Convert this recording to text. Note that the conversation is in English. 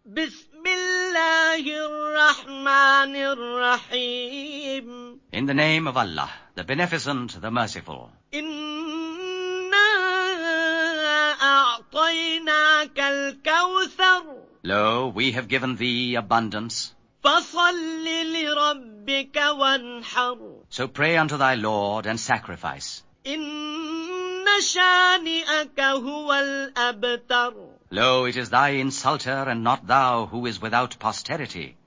بسم الله الرحمن الرحيم. In the name of Allah, the Beneficent, the Merciful. إنا أعطيناك الكوثر. Lo, we have given thee abundance. فصل لربك وانحر. So pray unto thy Lord and sacrifice. إن شانئك هو الأبتر. Lo, it is thy insulter and not thou who is without posterity.